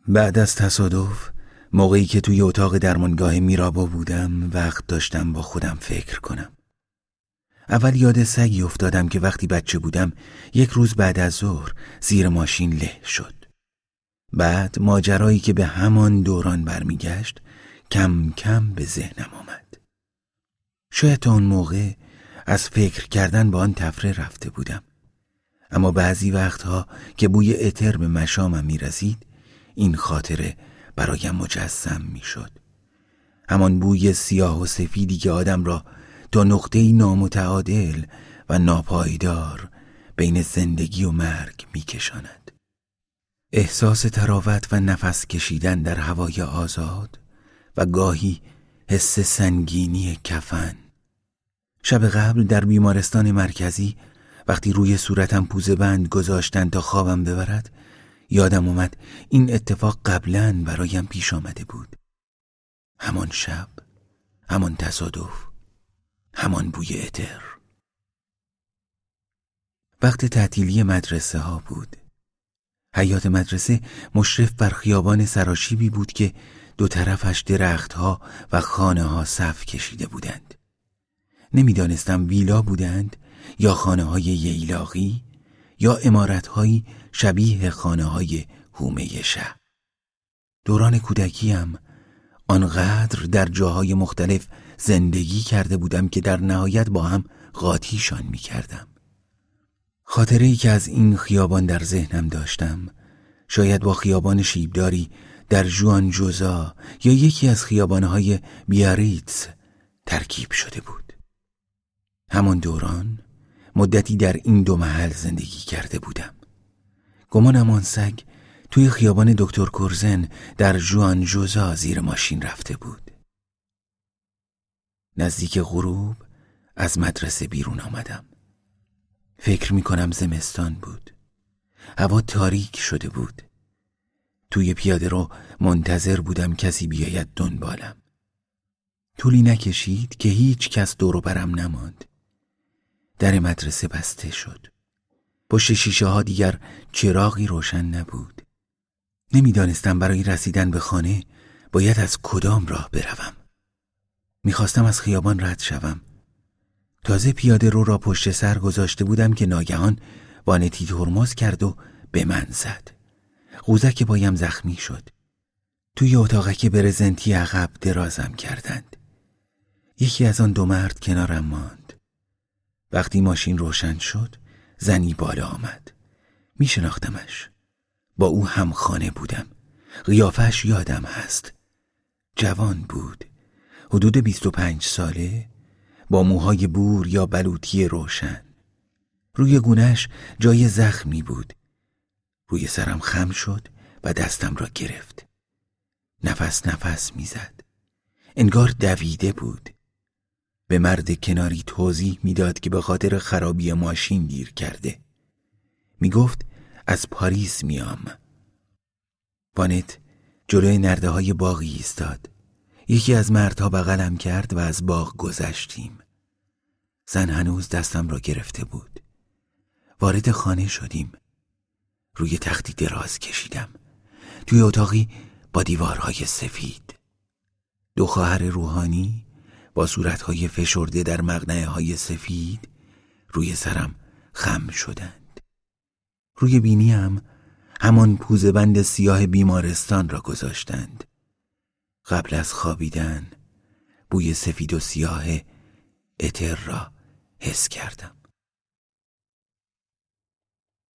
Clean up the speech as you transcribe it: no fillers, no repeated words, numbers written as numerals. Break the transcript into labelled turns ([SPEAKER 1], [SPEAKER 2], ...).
[SPEAKER 1] بعد از تصادف، موقعی که توی اتاق درمانگاه میرابا بودم، وقت داشتم با خودم فکر کنم. اول یاد سگی افتادم که وقتی بچه بودم یک روز بعد از ظهر زیر ماشین له شد. بعد ماجرایی که به همان دوران برمیگشت کم کم به ذهنم آمد. شاید تا اون موقع از فکر کردن با آن تفره رفته بودم، اما بعضی وقتها که بوی اتر به مشامم میرسید این خاطره برایم مجسم میشد. همان بوی سیاه و سفیدی که آدم را تا نقطه‌ای نامتعادل و ناپایدار بین زندگی و مرگ میکشاند. احساس تراوت و نفس کشیدن در هوای آزاد و گاهی حس سنگینی کفن. شب قبل در بیمارستان مرکزی وقتی روی صورتم پوزه بند گذاشتن تا خوابم ببرد، یادم اومد این اتفاق قبلاً برایم پیش آمده بود. همان شب، همان تصادف، همان بوی اتر. وقت تعطیلی مدرسه ها بود. حیاط مدرسه مشرف بر خیابان سراشیبی بود که دو طرفش درختها و خانه ها صف کشیده بودند. نمیدانستم ویلا بودند یا خانه های ییلاقی یا عمارت‌هایی شبیه خانه‌های حومه شهر. دوران کودکیم آنقدر در جاهای مختلف زندگی کرده بودم که در نهایت با هم قاطیشان می‌کردم. خاطره‌ای که از این خیابان در ذهنم داشتم شاید با خیابان شیبداری در ژوان جوزا یا یکی از خیابان‌های بیاریتز ترکیب شده بود. همان دوران مدتی در این دو محل زندگی کرده بودم. گمانم آن سگ توی خیابان دکتر کورزن در ژوان جوزا زیر ماشین رفته بود. نزدیک غروب از مدرسه بیرون آمدم. فکر می‌کنم زمستان بود. هوا تاریک شده بود. توی پیاده رو منتظر بودم کسی بیاید دنبالم. طولی نکشید که هیچ کس دور و برم نماند. در مدرسه بسته شد. پشت شیشه ها دیگر چراغی روشن نبود. نمیدانستم برای رسیدن به خانه باید از کدام راه بروم. میخواستم از خیابان رد شوم. تازه پیاده رو را پشت سر گذاشته بودم که ناگهان وانتی ترمز کرد و به من زد. قوزک پایم زخمی شد. توی اتاقک برزنتی عقب درازم کردند. یکی از آن دو مرد کنارم ماند. وقتی ماشین روشن شد زنی بالا آمد. می شناختمش. با او هم خانه بودم. قیافش یادم هست. جوان بود. حدود 25 ساله، با موهای بور یا بلوطی روشن. روی گونه‌اش جای زخمی بود. روی سرم خم شد و دستم را گرفت. نفس می زد. انگار دویده بود. به مرد کناری توضیح میداد که به خاطر خرابی ماشین گیر کرده. میگفت از پاریس میام. وانت جلوی نرده های باغی ایستاد. یکی از مردها بغلم کرد و از باغ گذشتیم. زن هنوز دستم را گرفته بود. وارد خانه شدیم. روی تختی دراز کشیدم. توی اتاقی با دیوارهای سفید. دو خواهر روحانی با صورتهای فشرده در مقنعه‌های سفید روی سرم خم شدند. روی بینیم همان پوزه بند سیاه بیمارستان را گذاشتند. قبل از خوابیدن بوی سفید و سیاه اتر را حس کردم.